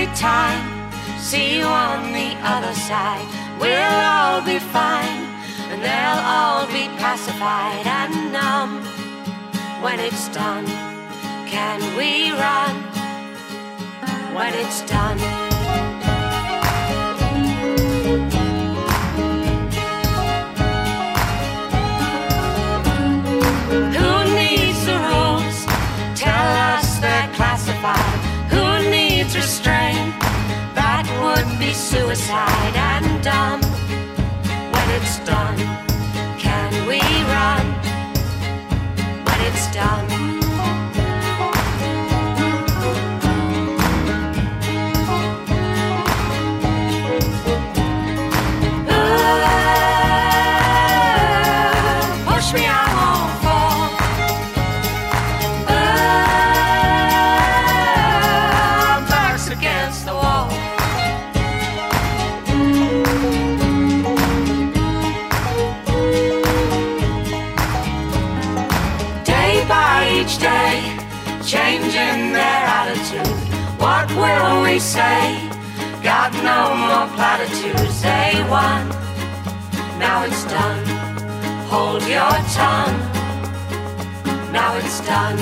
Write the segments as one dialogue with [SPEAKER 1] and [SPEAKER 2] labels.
[SPEAKER 1] time. See you on the other side. We'll all be fine, and they'll all be pacified and numb. When it's done, can we run? When it's done. Who needs the rules? Tell us they're classified. Who needs restraint? That would be suicide and dumb. When it's done, can we run? When it's done. Push me, I won't fall. Back's against the wall. Day by each day, changing their attitude. What will we say? Got no more platitudes. They won, now it's done. Hold your tongue, now it's done.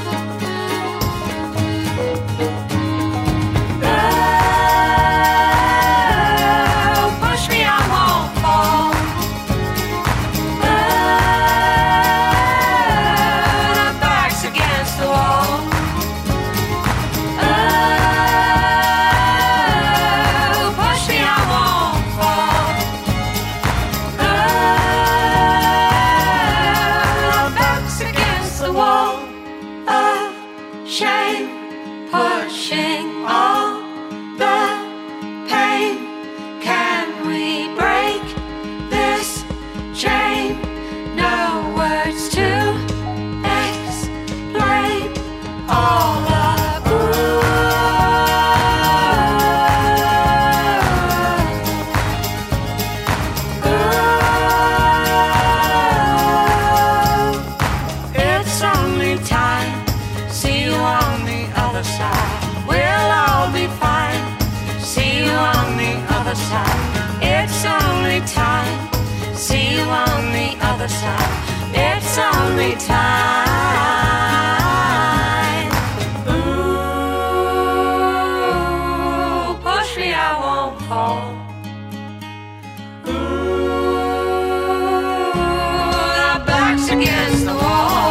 [SPEAKER 1] Oh, push me, I won't fall. Oh, the back's against the wall. Oh, push me, I won't fall. Shame, pushing all the pain. Can we break this chain? No words to explain all the it's only time. See you on the other side. We'll all be fine. See you on the other side. It's only time. See you on the other side. It's only time. Ooh, push me, I won't fall. Ooh, the back's against the wall.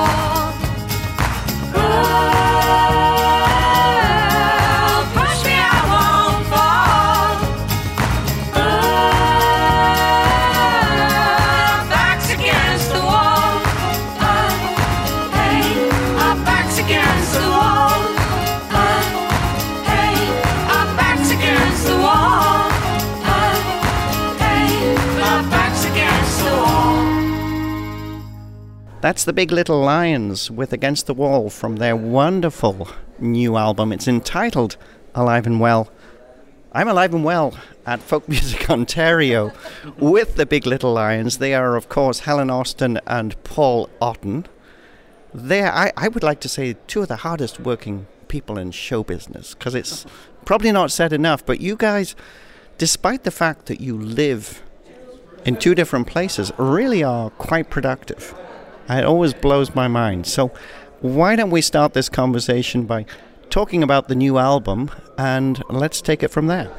[SPEAKER 2] That's the Big Little Lions with Against the Wall from their wonderful new album. It's entitled Alive and Well. I'm alive and well at Folk Music Ontario with the Big Little Lions. They are, of course, Helen Austin and Paul Otten. They're, I would like to say, two of the hardest working people in show business, because it's probably not said enough, but you guys, despite the fact that you live in two different places, really are quite productive. It always blows my mind. So why don't we start this conversation by talking about the new album, and let's take it from there.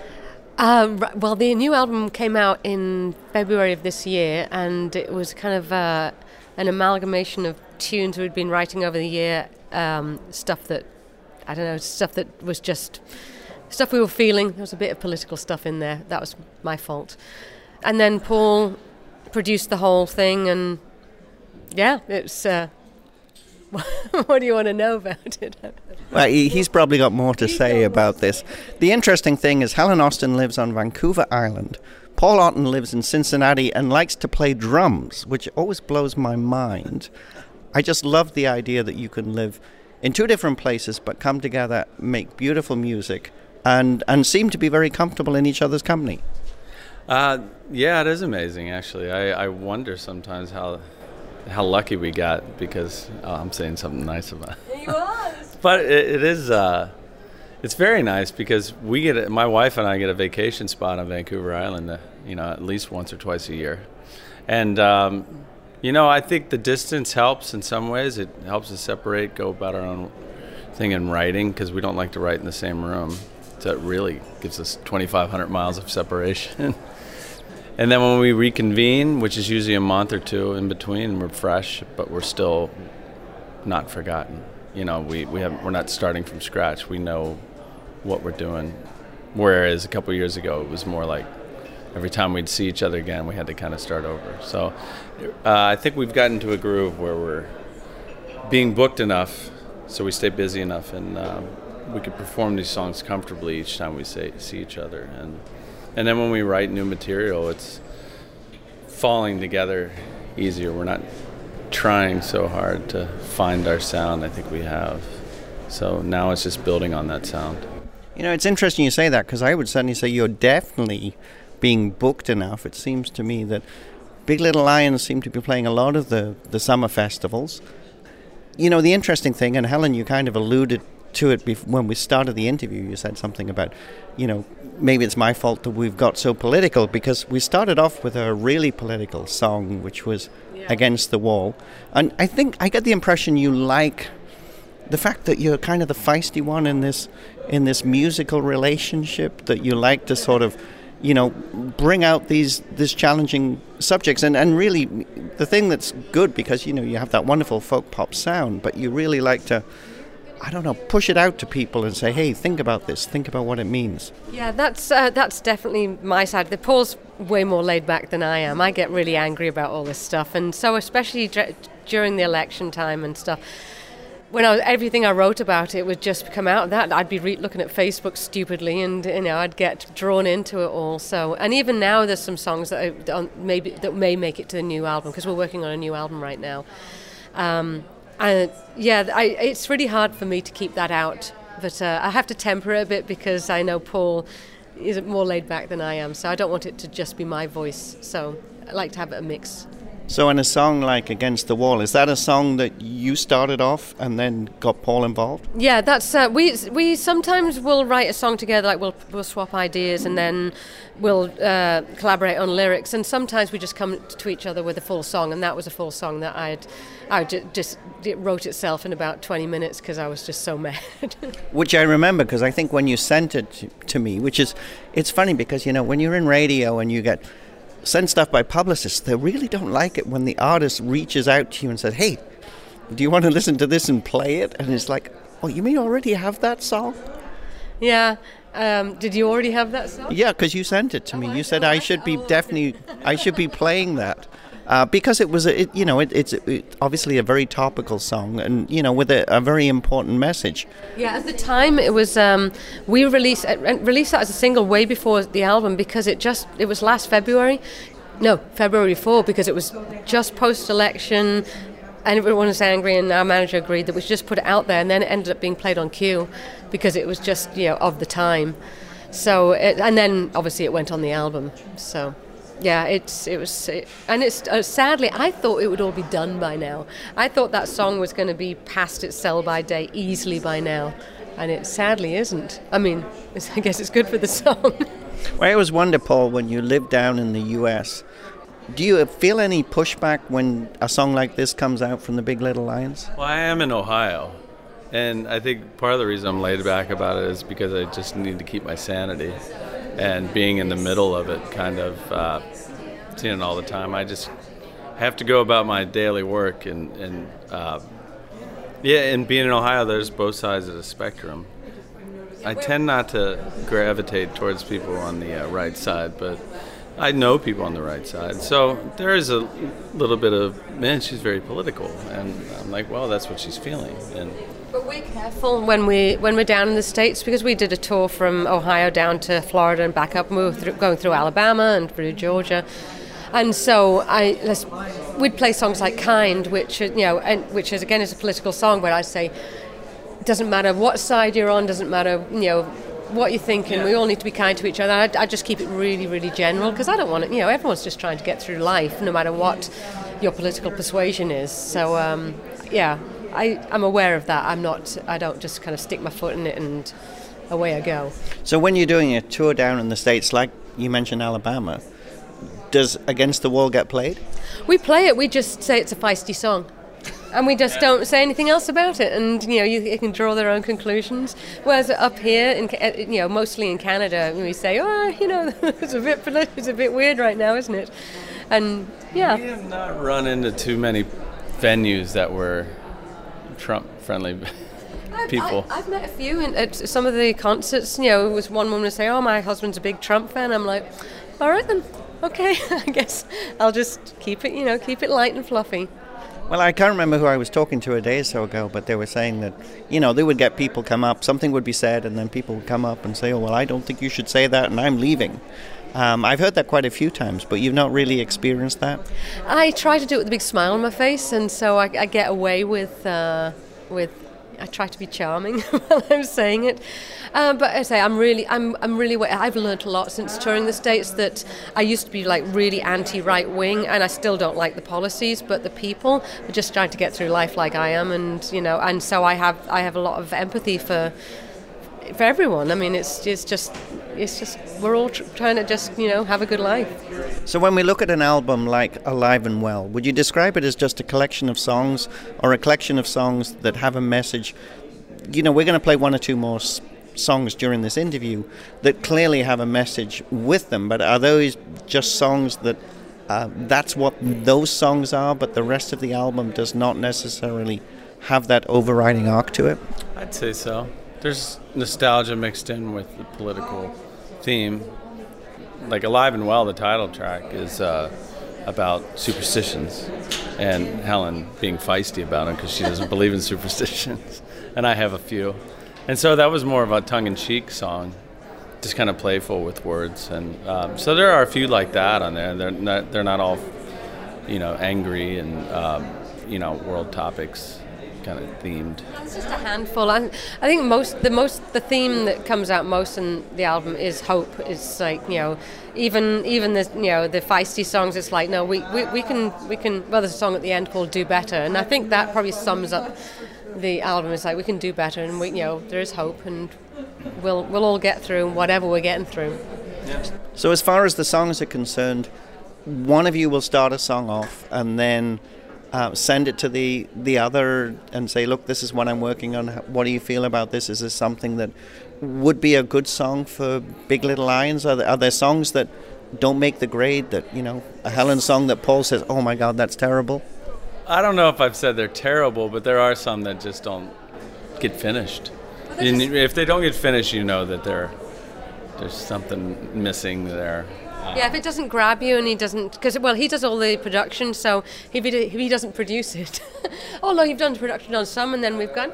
[SPEAKER 3] Well, the new album came out in February of this year, and it was kind of an amalgamation of tunes we'd been writing over the year, stuff that was just stuff we were feeling. There was a bit of political stuff in there. That was my fault. And then Paul produced the whole thing, and yeah, it's... what do you want to know about it?
[SPEAKER 2] Well, he's probably got more to say about this. The interesting thing is Helen Austin lives on Vancouver Island. Paul Otten lives in Cincinnati and likes to play drums, which always blows my mind. I just love the idea that you can live in two different places but come together, make beautiful music, and seem to be very comfortable in each other's company.
[SPEAKER 4] Yeah, it is amazing, actually. I wonder sometimes how lucky we got, because I'm saying something nice about it.
[SPEAKER 3] He was.
[SPEAKER 4] But it is It's very nice because my wife and I get a vacation spot on Vancouver Island, at least once or twice a year. And, I think the distance helps in some ways. It helps us separate, go about our own thing in writing, because we don't like to write in the same room. So it really gives us 2,500 miles of separation. And then when we reconvene, which is usually a month or two in between, we're fresh, but we're still not forgotten. We're not starting from scratch. We know what we're doing. Whereas a couple of years ago, it was more like every time we'd see each other again, we had to kind of start over. So I think we've gotten to a groove where we're being booked enough, so we stay busy enough, and we can perform these songs comfortably each time we see each other. And then when we write new material, it's falling together easier. We're not trying so hard to find our sound. I think we have. So now it's just building on that sound.
[SPEAKER 2] It's interesting you say that, because I would certainly say you're definitely being booked enough. It seems to me that Big Little Lions seem to be playing a lot of the summer festivals. The interesting thing, and Helen, you kind of alluded to it when we started the interview, you said something about, maybe it's my fault that we've got so political, because we started off with a really political song, which was Against the Wall. And I think I get the impression you like the fact that you're kind of the feisty one in this musical relationship, that you like to sort of, bring out these challenging subjects. And really, the thing that's good, because, you have that wonderful folk pop sound, but you really like to, push it out to people and say, hey, think about this, think about what it means.
[SPEAKER 3] Yeah, that's definitely my side. Paul's way more laid back than I am. I get really angry about all this stuff, and so especially during the election time and stuff, when everything I wrote about it would just come out of that, I'd be looking at Facebook stupidly, and I'd get drawn into it all. So, and even now, there's some songs that may make it to the new album, because we're working on a new album right now. It's really hard for me to keep that out, but I have to temper it a bit, because I know Paul is more laid back than I am, so I don't want it to just be my voice. So I like to have a mix.
[SPEAKER 2] So in a song like Against the Wall, is that a song that you started off and then got Paul involved?
[SPEAKER 3] Yeah, that's we sometimes will write a song together, like we'll swap ideas, and then we'll collaborate on lyrics, and sometimes we just come to each other with a full song, and that was a full song that it wrote itself in about 20 minutes, because I was just so mad.
[SPEAKER 2] Which I remember, because I think when you sent it to me, it's funny, because when you're in radio and you get sent stuff by publicists, they really don't like it when the artist reaches out to you and says, hey, do you want to listen to this and play it? And it's like, oh, you mean you already have that song?
[SPEAKER 3] Yeah. Did you already have that song?
[SPEAKER 2] Yeah, because you sent it to me. You said I should be playing that. Because it's obviously a very topical song, and with a very important message. Yeah,
[SPEAKER 3] at the time it was we released that as a single way before the album, because it was last February 4, because it was just post-election, and everyone was angry, and our manager agreed that we should just put it out there, and then it ended up being played on cue, because it was just of the time. So and then obviously it went on the album. So. Yeah, sadly, I thought it would all be done by now. I thought that song was going to be past its sell-by date easily by now, and it sadly isn't. I mean, I guess it's good for the song.
[SPEAKER 2] Well, I always wonder, Paul, when you live down in the U.S., do you feel any pushback when a song like this comes out from the Big Little Lions?
[SPEAKER 4] Well, I am in Ohio, and I think part of the reason I'm laid back about it is because I just need to keep my sanity. And being in the middle of it, kind of seeing it all the time, I just have to go about my daily work. And being in Ohio, there's both sides of the spectrum. I tend not to gravitate towards people on the right side, but I know people on the right side. So there is a little bit of, man, she's very political. And I'm like, well, that's what she's feeling.
[SPEAKER 3] But we're careful when we're down in the States, because we did a tour from Ohio down to Florida and back up, and we were going through Alabama and through Georgia, and so we'd play songs like "Kind," which which is again is a political song, but I'd say it doesn't matter what side you're on, doesn't matter what you're thinking. We all need to be kind to each other. I just keep it really, really general, because I don't want it. Everyone's just trying to get through life, no matter what your political persuasion is. So I'm aware of that. I don't just kind of stick my foot in it and away I go.
[SPEAKER 2] So when you're doing a tour down in the States, like you mentioned Alabama, does Against the Wall get played?
[SPEAKER 3] We play it, we just say it's a feisty song. And we just don't say anything else about it, and you can draw their own conclusions. Whereas up here, mostly in Canada, we say, it's a bit weird right now, isn't it? And yeah,
[SPEAKER 4] we have not run into too many venues that were Trump-friendly people.
[SPEAKER 3] I've met a few at some of the concerts. It was one woman to say, "Oh, my husband's a big Trump fan." I'm like, "All right then, okay, I guess I'll just keep it light and fluffy."
[SPEAKER 2] Well, I can't remember who I was talking to a day or so ago, but they were saying that, they would get people come up, something would be said, and then people would come up and say, "Oh, well, I don't think you should say that, and I'm leaving." I've heard that quite a few times, but you've not really experienced that?
[SPEAKER 3] I try to do it with a big smile on my face, and so I get away with I try to be charming while I'm saying it. But I say I've learned a lot since touring the States. That I used to be like really anti-right wing, and I still don't like the policies, but the people are just trying to get through life like I am, and so I have a lot of empathy for everyone. I mean, it's just we're all trying to just have a good life.
[SPEAKER 2] So when we look at an album like Alive and Well, would you describe it as just a collection of songs, or a collection of songs that have a message? We're going to play one or two more songs during this interview that clearly have a message with them, but are those just songs that that's what those songs are, but the rest of the album does not necessarily have that overriding arc to it?
[SPEAKER 4] I'd say so. There's nostalgia mixed in with the political theme. Like Alive and Well, the title track, is about superstitions, and Helen being feisty about it because she doesn't believe in superstitions, and I have a few. And so that was more of a tongue-in-cheek song, just kind of playful with words. And so there are a few like that on there. They're not all, angry and, world topics kind of themed.
[SPEAKER 3] It's just a handful. I think the theme that comes out most in the album is hope. It's like even the feisty songs. It's like no, we can. Well, there's a song at the end called "Do Better," and I think that probably sums up the album. It's like we can do better, and there is hope, and we'll all get through whatever we're getting through.
[SPEAKER 4] Yeah.
[SPEAKER 2] So as far as the songs are concerned, one of you will start a song off, and then send it to the other and say, look, this is what I'm working on. What do you feel about this? Is this something that would be a good song for Big Little Lions? Are there songs that don't make the grade, that, a Helen song that Paul says, oh my God, that's terrible?
[SPEAKER 4] I don't know if I've said they're terrible, but there are some that just don't get finished. If they don't get finished, that there's something missing there.
[SPEAKER 3] Yeah, if it doesn't grab you and he doesn't, because he does all the production, so if he doesn't produce it, oh no, you've done production on some, and then we've gone,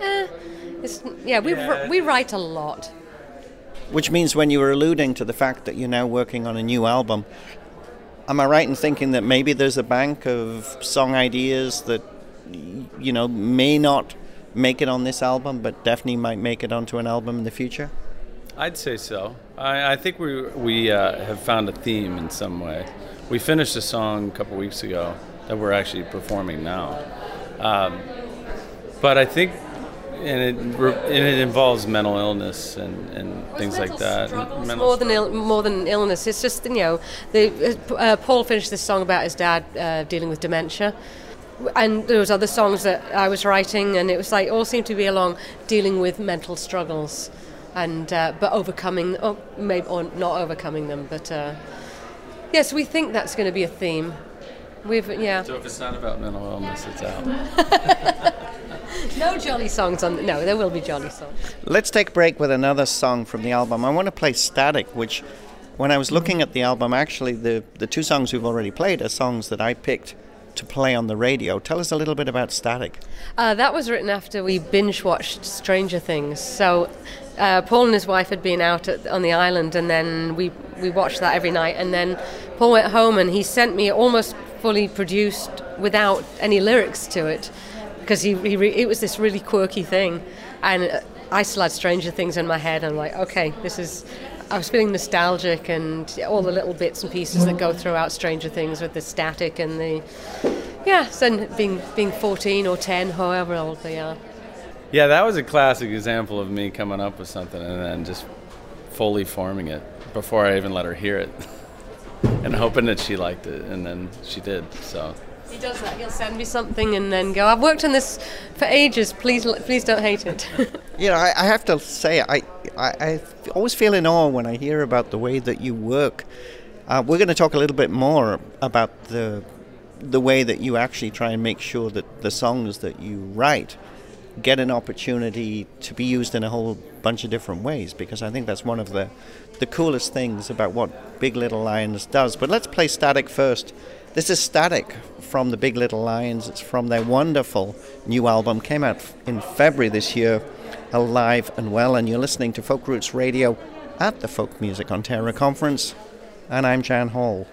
[SPEAKER 3] we write a lot.
[SPEAKER 2] Which means when you were alluding to the fact that you're now working on a new album, am I right in thinking that maybe there's a bank of song ideas that may not make it on this album, but definitely might make it onto an album in the future?
[SPEAKER 4] I'd say so. I think we have found a theme in some way. We finished a song a couple weeks ago that we're actually performing now. But I think, and it involves mental illness and things like that.
[SPEAKER 3] More than illness. It's just, Paul finished this song about his dad dealing with dementia. And there was other songs that I was writing, and it was like all seemed to be along dealing with mental struggles. And but overcoming, or not overcoming them, but yes, we think that's going to be a theme.
[SPEAKER 4] So if it's not about mental illness, it's out.
[SPEAKER 3] No jolly songs no, there will be jolly songs.
[SPEAKER 2] Let's take a break with another song from the album. I want to play Static, which, when I was looking at the album, actually the two songs we've already played are songs that I picked to play on the radio. Tell us a little bit about Static.
[SPEAKER 3] That was written after we binge-watched Stranger Things. So Paul and his wife had been out on the island, and then we watched that every night. And then Paul went home, and he sent me almost fully produced without any lyrics to it, because it was this really quirky thing. And I still had Stranger Things in my head, and I'm like, okay, I was feeling nostalgic, and all the little bits and pieces that go throughout Stranger Things with the static and so being 14 or 10, however old they are.
[SPEAKER 4] Yeah, that was a classic example of me coming up with something and then just fully forming it before I even let her hear it and hoping that she liked it, and then she did. So
[SPEAKER 3] he does that. He'll send me something and then go, I've worked on this for ages, please don't hate it.
[SPEAKER 2] You know, I have to say, I always feel in awe when I hear about the way that you work. We're going to talk a little bit more about the way that you actually try and make sure that the songs that you write get an opportunity to be used in a whole bunch of different ways, because I think that's one of the coolest things about what Big Little Lions does. But let's play Static first. This is Static from the Big Little Lions. It's from their wonderful new album. Came out in February this year, Alive and Well, and you're listening to Folk Roots Radio at the Folk Music Ontario Conference, and I'm Jan Hall.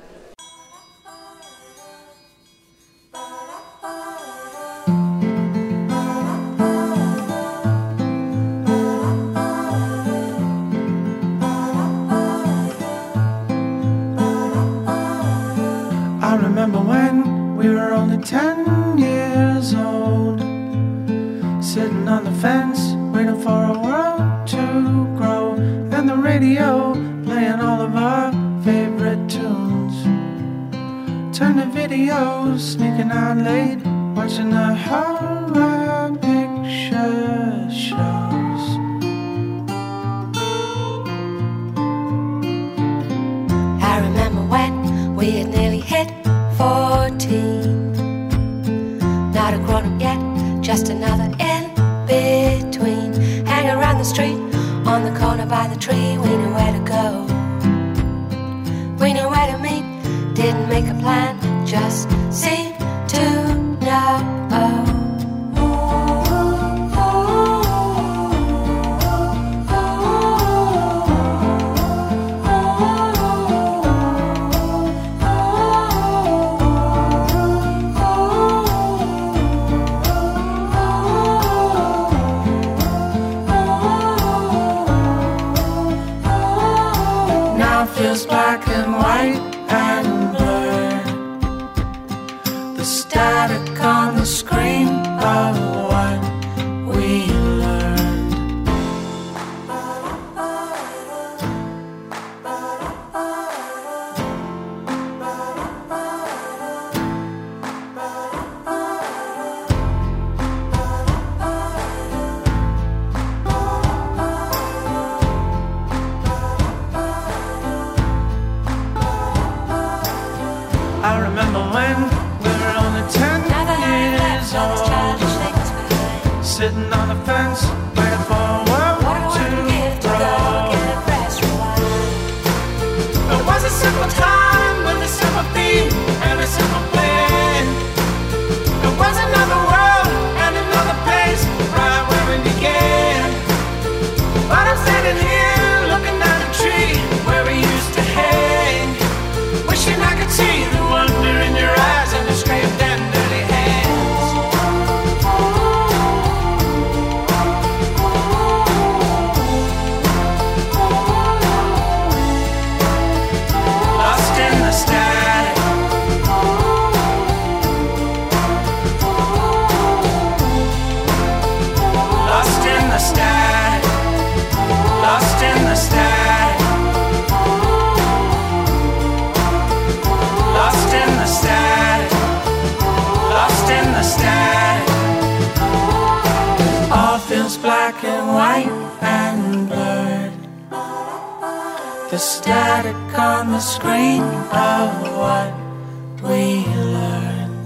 [SPEAKER 5] I remember when we were only 10 years old, sitting on the fence, waiting for our world to grow, and the radio playing all of our favorite tunes. Turn the videos, sneaking out late, watching the horror picture shows.
[SPEAKER 1] I remember when we had nearly hit 14. Not a grown-up yet, just another in between. Hang around the street, on the corner by the tree. We knew where to go, we knew where to meet. Didn't make a plan, just seemed to know.
[SPEAKER 5] Feels black and white and blurred. The static on the screen of what we learned. I remember when we were only 10 years old, sitting on the fence, waiting for a world to grow. It was a simple time with a simple theme and a simple plan. It was another world and another place, right where we began. But I'm standing here looking at a tree where we used to hang, wishing I could see the wonder in your eyes and the scraped and dirty hands. Lost in the static, lost in the static, lost in the static, lost in the static, lost in the static. All feels black and white and blurred. The static on the screen of what we learned.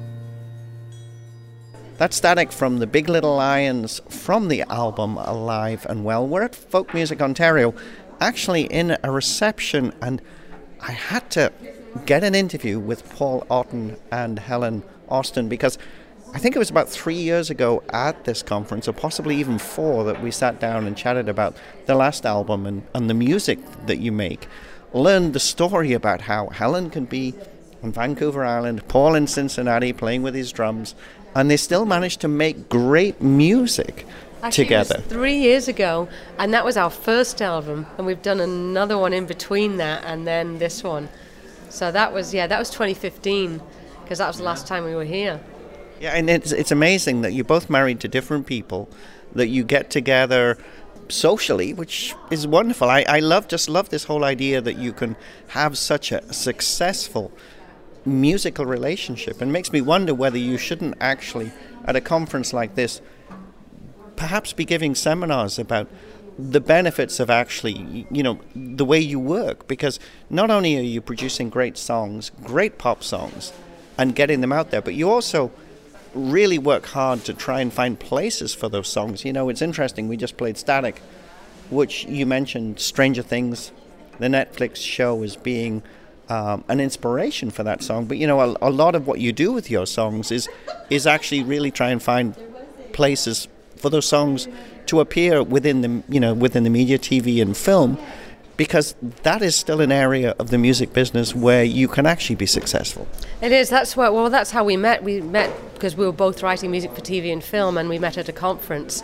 [SPEAKER 2] That's Static from the Big Little Lions from the album Alive and Well. We're at Folk Music Ontario, actually in a reception, and I had to get an interview with Paul Otten and Helen Austin, because I think it was about 3 years ago at this conference, or possibly even 4, that we sat down and chatted about the last album and the music that you make. Learned the story about how Helen can be on Vancouver Island, Paul in Cincinnati playing with his drums, and they still managed to make great music together.
[SPEAKER 3] It was 3 years ago, and that was our first album, and we've done another one in between that and then this one. So that was 2015, because that was the last time we were here.
[SPEAKER 2] Yeah, and it's amazing that you're both married to different people, that you get together socially, which is wonderful. I love this whole idea that you can have such a successful musical relationship, and makes me wonder whether you shouldn't actually, at a conference like this, perhaps be giving seminars about the benefits of actually, the way you work, because not only are you producing great songs, great pop songs, and getting them out there, but you also really work hard to try and find places for those songs. It's interesting, we just played Static, which you mentioned Stranger Things, the Netflix show, as being an inspiration for that song. But a lot of what you do with your songs is actually really try and find places for those songs to appear within the media, TV and film, because that is still an area of the music business where you can actually be successful.
[SPEAKER 3] It is. That's how we met. We met because we were both writing music for TV and film, and we met at a conference.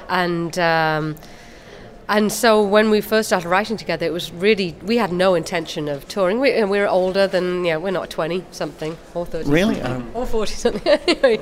[SPEAKER 3] And so when we first started writing together, it was really, we had no intention of touring. We're older than, we're not 20-something or 30.
[SPEAKER 2] Really?
[SPEAKER 3] Or 40-something. Anyway,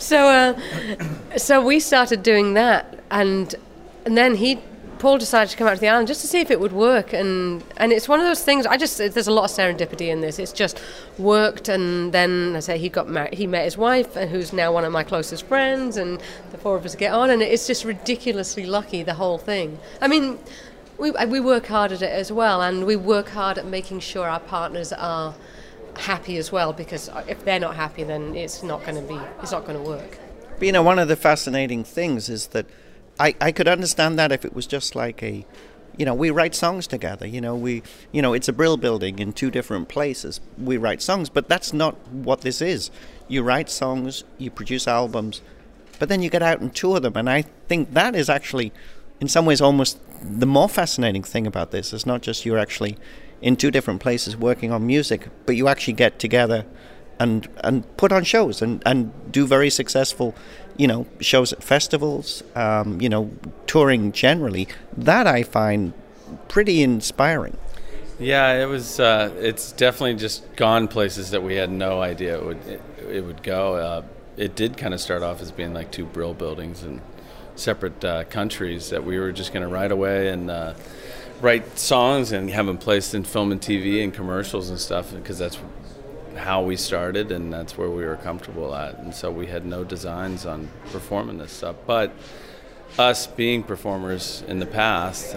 [SPEAKER 3] so we started doing that, and then Paul decided to come out to the island just to see if it would work, and it's one of those things. There's a lot of serendipity in this. It's just worked, and then I say he got married. He met his wife, who's now one of my closest friends, and the four of us get on, and it's just ridiculously lucky, the whole thing. I mean, we work hard at it as well, and we work hard at making sure our partners are happy as well, because if they're not happy, then it's not going to work.
[SPEAKER 2] But one of the fascinating things is that I could understand that if it was just like we write songs together. It's a Brill building in two different places. We write songs, but that's not what this is. You write songs, you produce albums, but then you get out and tour them. And I think that is actually, in some ways, almost the more fascinating thing about this. It's not just you're actually in two different places working on music, but you actually get together and put on shows and do very successful shows at festivals, touring generally. That I find pretty inspiring.
[SPEAKER 4] Yeah, it was. It's definitely just gone places that we had no idea it would go. It did kind of start off as being like two Brill buildings in separate countries that we were just going to write away and write songs and have them placed in film and TV and commercials and stuff, because that's how we started, and that's where we were comfortable at. And so we had no designs on performing this stuff. But us being performers in the past,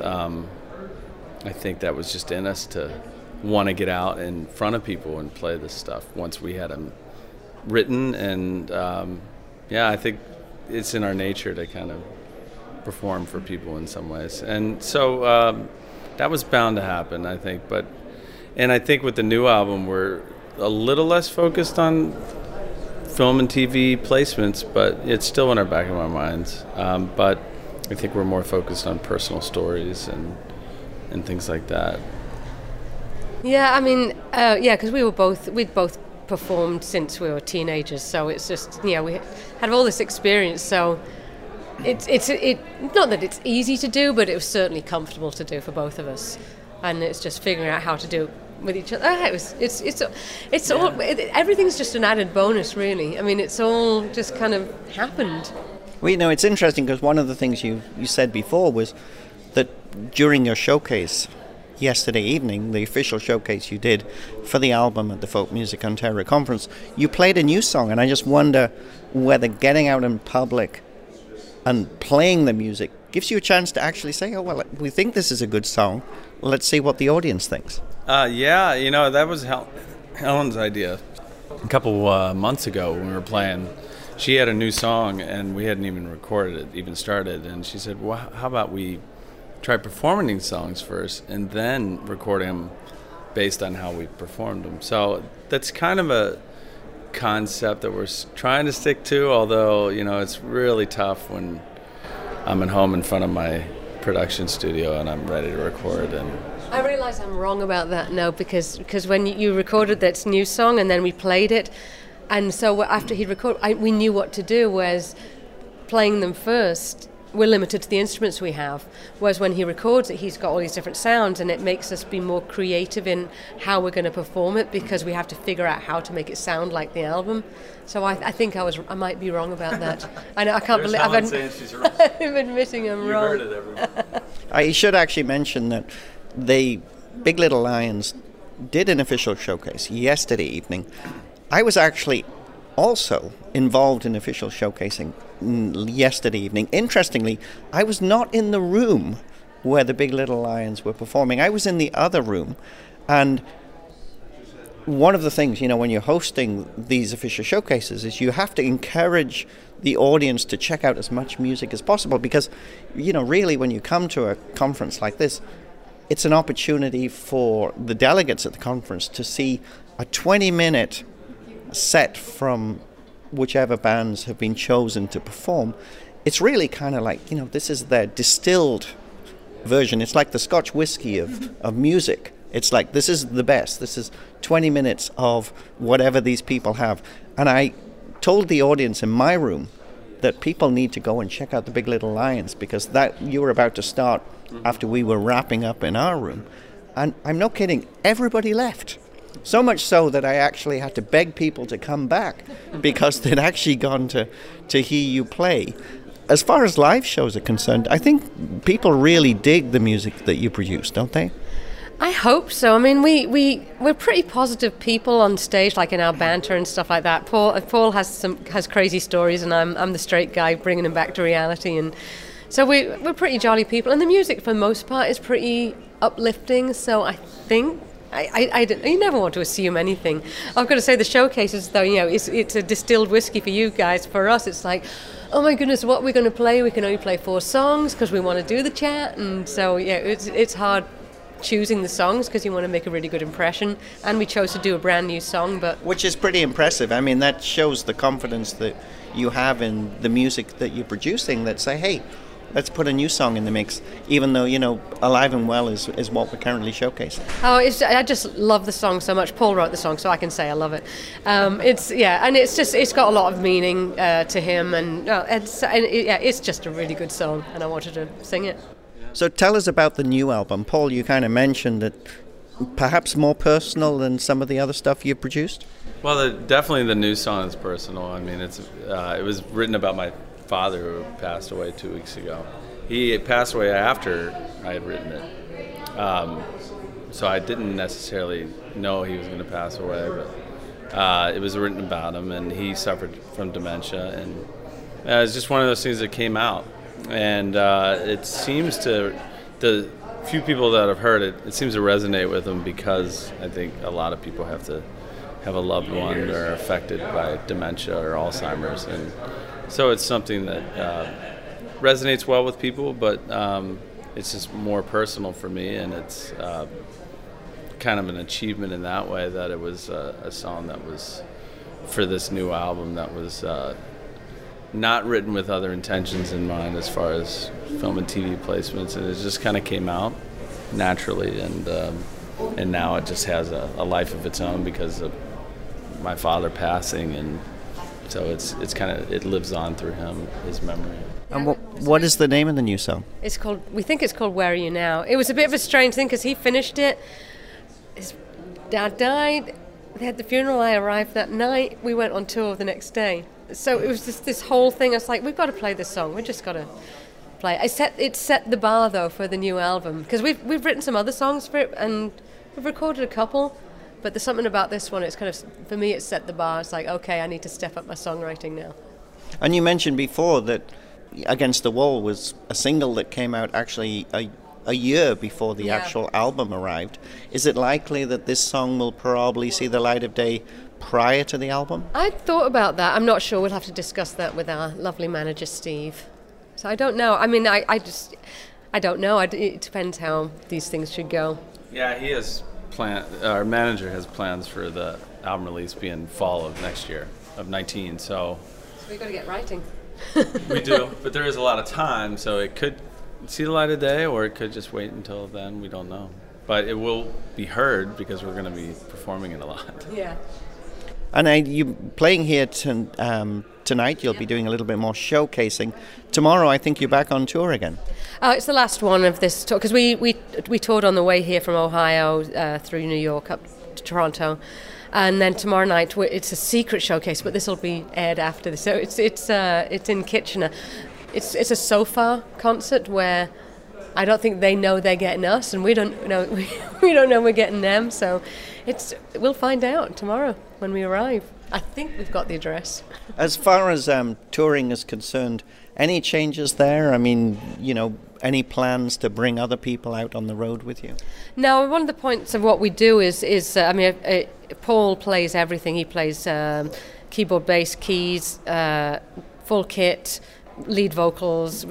[SPEAKER 4] I think that was just in us to want to get out in front of people and play this stuff once we had them written. And I think it's in our nature to kind of perform for people in some ways. And so that was bound to happen, I think. And I think with the new album, we're a little less focused on film and TV placements, but it's still in our back of our minds. But I think we're more focused on personal stories and things like that.
[SPEAKER 3] Yeah, I mean, because we'd both performed since we were teenagers, so it's just, we had all this experience, so it's not that it's easy to do, but it was certainly comfortable to do for both of us, and it's just figuring out how to do it with each other. Everything's just an added bonus, really. I mean, it's all just kind of happened.
[SPEAKER 2] Well, it's interesting, because one of the things you said before was that during your showcase yesterday evening, the official showcase you did for the album at the Folk Music Ontario Conference, you played a new song, and I just wonder whether getting out in public and playing the music gives you a chance to actually say, oh, well, we think this is a good song, let's see what the audience thinks.
[SPEAKER 4] That was Helen's idea. A couple months ago when we were playing, she had a new song, and we hadn't even recorded it, even started, and she said, well, how about we try performing these songs first and then recording them based on how we performed them. So that's kind of a concept that we're trying to stick to, although, it's really tough when I'm at home in front of my production studio and I'm ready to record. And
[SPEAKER 3] I realize I'm wrong about that now, because when you recorded that new song and then we played it, and so after he'd recorded, we knew what to do, whereas playing them first, we're limited to the instruments we have. Whereas when he records it, he's got all these different sounds, and it makes us be more creative in how we're going to perform it, because we have to figure out how to make it sound like the album. So I think I might be wrong about that. I know, I can't believe I'm admitting I'm wrong.
[SPEAKER 4] You heard it, everyone.
[SPEAKER 2] I should actually mention that the Big Little Lions did an official showcase yesterday evening. I was actually also involved in official showcasing yesterday evening. Interestingly, I was not in the room where the Big Little Lions were performing. I was in the other room, and one of the things, when you're hosting these official showcases is you have to encourage the audience to check out as much music as possible, because, really when you come to a conference like this, it's an opportunity for the delegates at the conference to see a 20-minute set from whichever bands have been chosen to perform. It's really kind of like, this is their distilled version. It's like the Scotch whiskey of music. It's like, this is the best. This is 20 minutes of whatever these people have. And I told the audience in my room that people need to go and check out the Big Little Lions, because that you were about to start after we were wrapping up in our room. And I'm not kidding, everybody left. So much so that I actually had to beg people to come back because they'd actually gone to hear you play. As far as live shows are concerned, I think people really dig the music that you produce, don't they?
[SPEAKER 3] I hope so. I mean, we're pretty positive people on stage, like in our banter and stuff like that. Paul has crazy stories, and I'm the straight guy bringing him back to reality, and so we're pretty jolly people. And the music, for the most part, is pretty uplifting. So I think you never want to assume anything. I've got to say, the showcases, though, it's a distilled whiskey for you guys. For us, it's like, oh my goodness, what we're going to play? We can only play 4 songs because we want to do the chat, and so it's hard choosing the songs because you want to make a really good impression, and we chose to do a brand new song,
[SPEAKER 2] which is pretty impressive. I mean, that shows the confidence that you have in the music that you're producing, that say, hey, let's put a new song in the mix, even though, Alive and Well is what we're currently showcasing.
[SPEAKER 3] I just love the song so much. Paul wrote the song, so I can say I love it. It's got a lot of meaning to him, and it's just a really good song, and I wanted to sing it.
[SPEAKER 2] So tell us about the new album. Paul, you kind of mentioned that perhaps more personal than some of the other stuff you've produced?
[SPEAKER 4] Well, definitely the new song is personal. I mean, it was written about my father, who passed away 2 weeks ago. He passed away after I had written it. So I didn't necessarily know he was going to pass away, but it was written about him, and he suffered from dementia, and it was just one of those things that came out. And it seems to, the few people that have heard it, it seems to resonate with them, because I think a lot of people have to have a loved one that are affected by dementia or Alzheimer's, and so it's something that resonates well with people, but it's just more personal for me, and it's kind of an achievement in that way, that it was a song that was for this new album that was not written with other intentions in mind as far as film and TV placements, and it just kind of came out naturally, and now it just has a life of its own because of my father passing, and so it's kind of, it lives on through him, his memory.
[SPEAKER 2] And what is the name of the new song?
[SPEAKER 3] We think it's called Where Are You Now? It was a bit of a strange thing because he finished it, his dad died, they had the funeral, I arrived that night, we went on tour the next day. So it was just this whole thing. I was like, we've got to play this song. We just got to play it. It set the bar, though, for the new album. Because we've written some other songs for it, and we've recorded a couple. But there's something about this one. It's kind of, for me, it set the bar. It's like, okay, I need to step up my songwriting now.
[SPEAKER 2] And you mentioned before that Against the Wall was a single that came out actually a year before the actual album arrived. Is it likely that this song will probably see the light of day prior to the album?
[SPEAKER 3] I thought about that. I'm not sure. We'll have to discuss that with our lovely manager, Steve. So I don't know. I mean, I don't know. It depends how these things should go.
[SPEAKER 4] Yeah, he has our manager has plans for the album release being fall of next year, of 19. So
[SPEAKER 3] we've got to get writing.
[SPEAKER 4] We do, but there is a lot of time, so it could see the light of day, or it could just wait until then. We don't know. But it will be heard because we're going to be performing it a lot.
[SPEAKER 3] Yeah.
[SPEAKER 2] And you playing here tonight, you'll be doing a little bit more showcasing. Tomorrow, I think you're back on tour again.
[SPEAKER 3] It's the last one of this tour, because we toured on the way here from Ohio through New York up to Toronto. And then tomorrow night, it's a secret showcase, but this will be aired after this. So it's in Kitchener. It's a SOFA concert where I don't think they know they're getting us, and we don't know we don't know we're getting them. So we'll find out tomorrow when we arrive. I think we've got the address.
[SPEAKER 2] As far as touring is concerned, any changes there? I mean, any plans to bring other people out on the road with you?
[SPEAKER 3] No, one of the points of what we do is Paul plays everything. He plays keyboard, bass, keys, full kit, lead vocals,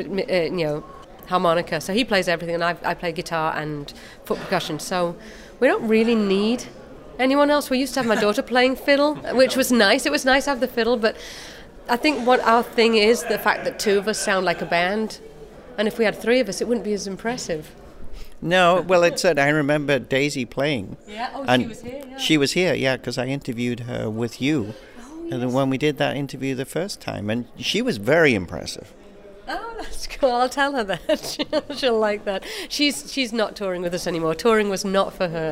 [SPEAKER 3] harmonica. So he plays everything, and I play guitar and foot percussion. So we don't really need anyone else. We used to have my daughter playing fiddle, which was nice. It was nice to have the fiddle, but I think what our thing is the fact that two of us sound like a band, and if we had three of us, it wouldn't be as impressive.
[SPEAKER 2] No, well, I remember Daisy playing.
[SPEAKER 3] Yeah,
[SPEAKER 2] and
[SPEAKER 3] she was here. Yeah.
[SPEAKER 2] She was here, yeah, because I interviewed her with you.
[SPEAKER 3] Oh, yes.
[SPEAKER 2] And when we did that interview the first time, and she was very impressive.
[SPEAKER 3] Oh, that's cool. I'll tell her that. She'll like that. She's not touring with us anymore. Touring was not for her.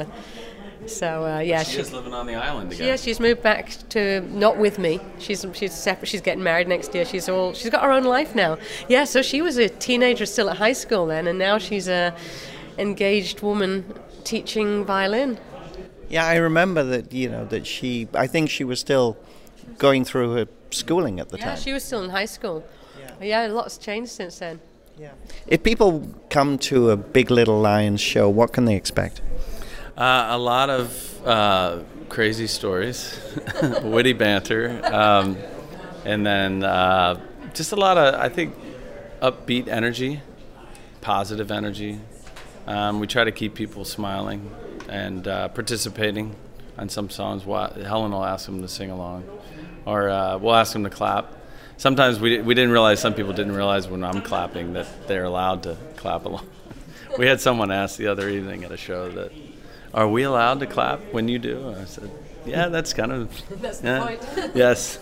[SPEAKER 3] So
[SPEAKER 4] she is living on the island again.
[SPEAKER 3] Yeah, she's moved back to not with me. She's separate. She's getting married next year. She's got her own life now. Yeah, so she was a teenager still at high school then, and now she's a engaged woman teaching violin.
[SPEAKER 2] Yeah, I remember that. That I think she was still going through her schooling at the time.
[SPEAKER 3] Yeah, she was still in high school. Yeah, a lot's changed since then.
[SPEAKER 2] Yeah. If people come to a Big Little Lions show, what can they expect?
[SPEAKER 4] A lot of crazy stories, witty banter, and then just a lot of, I think, upbeat energy, positive energy. We try to keep people smiling and participating on some songs. Helen will ask them to sing along, or we'll ask them to clap. Sometimes we didn't realize, some people didn't realize when I'm clapping that they're allowed to clap along. We had someone ask the other evening at a show that, are we allowed to clap when you do? I said, yeah, that's kind of...
[SPEAKER 3] That's the point.
[SPEAKER 4] Yes.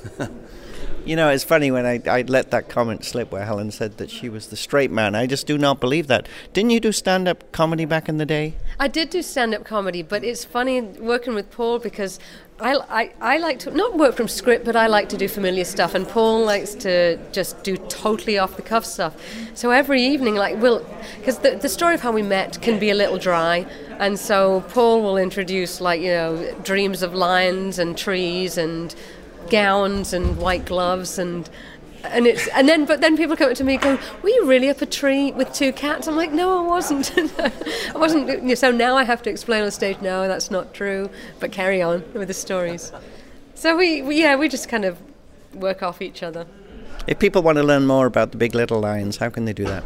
[SPEAKER 2] It's funny when I let that comment slip where Helen said that she was the straight man. I just do not believe that. Didn't you do stand-up comedy back in the day?
[SPEAKER 3] I did do stand-up comedy, but it's funny working with Paul because I like to, not work from script, but I like to do familiar stuff, and Paul likes to just do totally off-the-cuff stuff. So every evening, because the story of how we met can be a little dry, and so Paul will introduce, dreams of lions and trees and gowns and white gloves but then people come up to me and go, were you really up a tree with two cats? I'm like, no, I wasn't. I wasn't. So now I have to explain on stage, no, that's not true, but carry on with the stories. So we just kind of work off each other.
[SPEAKER 2] If people want to learn more about the Big Little Lions, how can they do that?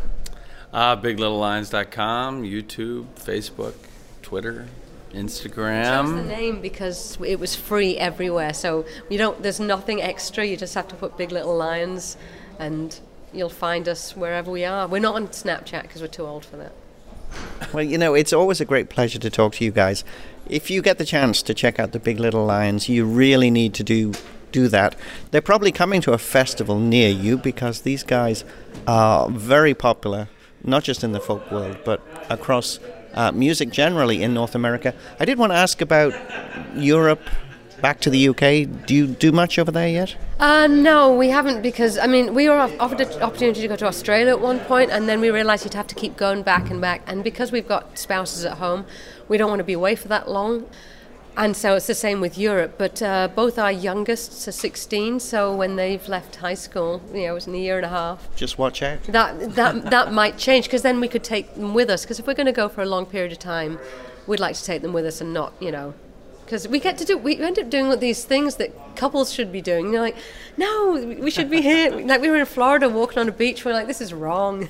[SPEAKER 4] BigLittleLions.com, YouTube, Facebook, Twitter, Instagram.
[SPEAKER 3] Chose the name because it was free everywhere, so there's nothing extra. You just have to put Big Little Lions and you'll find us wherever we are. We're not on Snapchat because we're too old for that.
[SPEAKER 2] Well, it's always a great pleasure to talk to you guys. If you get the chance to check out the Big Little Lions, you really need to do that. They're probably coming to a festival near you because these guys are very popular, not just in the folk world, but across music generally in North America. I did want to ask about Europe, back to the UK. Do you do much over there yet?
[SPEAKER 3] No, we haven't, because, we were offered an opportunity to go to Australia at one point, and then we realised you'd have to keep going back and back, and because we've got spouses at home, we don't want to be away for that long. And so it's the same with Europe, but both our youngest are 16, so when they've left high school, it was in a year and a half.
[SPEAKER 2] Just watch out.
[SPEAKER 3] That might change, because then we could take them with us, because if we're going to go for a long period of time, we'd like to take them with us and not, because we end up doing these things that couples should be doing. You're like, no, we should be here. Like, we were in Florida walking on a beach, we're like, this is wrong.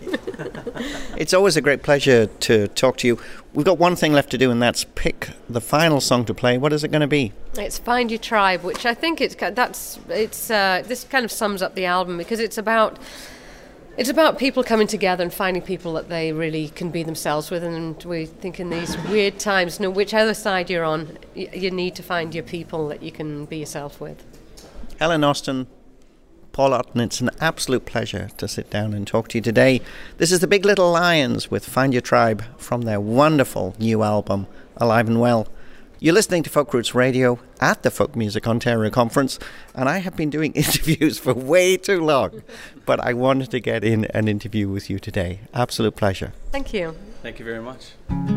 [SPEAKER 2] It's always a great pleasure to talk to you. We've got one thing left to do, and that's pick the final song to play. What is it going to be?
[SPEAKER 3] It's Find Your Tribe, which I think this kind of sums up the album, because it's about It's about people coming together and finding people that they really can be themselves with. And we think in these weird times, whichever side you're on, you need to find your people that you can be yourself with.
[SPEAKER 2] Ellen Austin, Paul Otten, it's an absolute pleasure to sit down and talk to you today. This is the Big Little Lions with Find Your Tribe from their wonderful new album, Alive and Well. You're listening to Folk Roots Radio at the Folk Music Ontario Conference, and I have been doing interviews for way too long, but I wanted to get in an interview with you today. Absolute pleasure.
[SPEAKER 3] Thank you.
[SPEAKER 4] Thank you very much.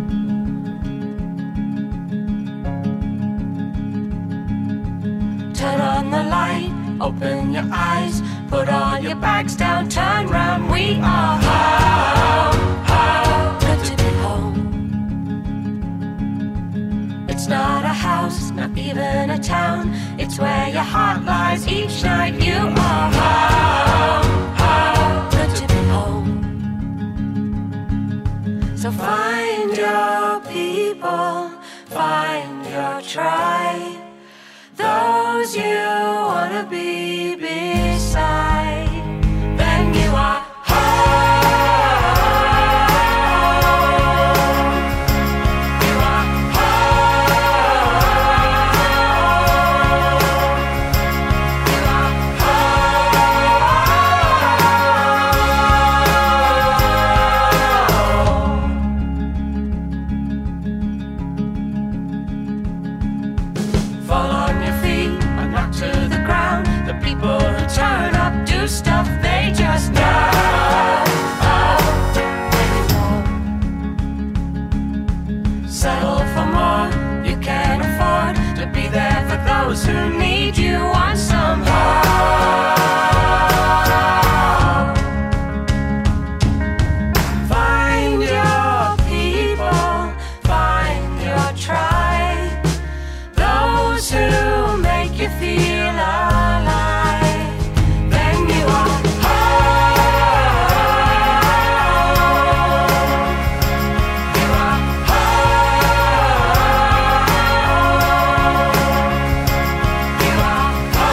[SPEAKER 1] Turn on the light, open your eyes, put all your bags down, turn round, we are home, home, good to be home. It's not a house, not even a town, it's where your heart lies each night, you are home, home, good to be home. So find your people, find your tribe, those you wanna be beside, then you are home. You are home. You are home. Fall on your feet and knock to the ground. The people who turn up do stuff they just know. Settle for more, you can't afford to be there for those who need you on some hope. Find your people, find your tribe, those who make you feel alive, then you are home. You are home. You are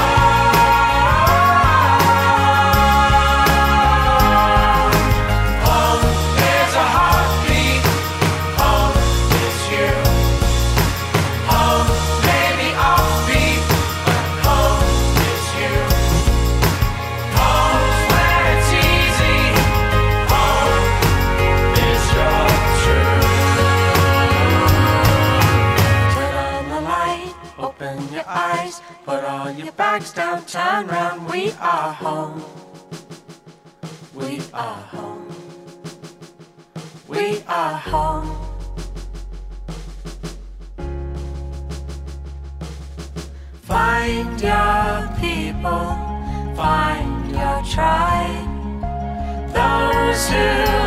[SPEAKER 1] home. Home is a heartbeat, home is you. Home may be offbeat, but home is you. Home's where it's easy, home is your truth. Turn on the light, open your eyes, put all your bags down, turn round, we are home. We are home. We are home. Find your people, find your tribe, those who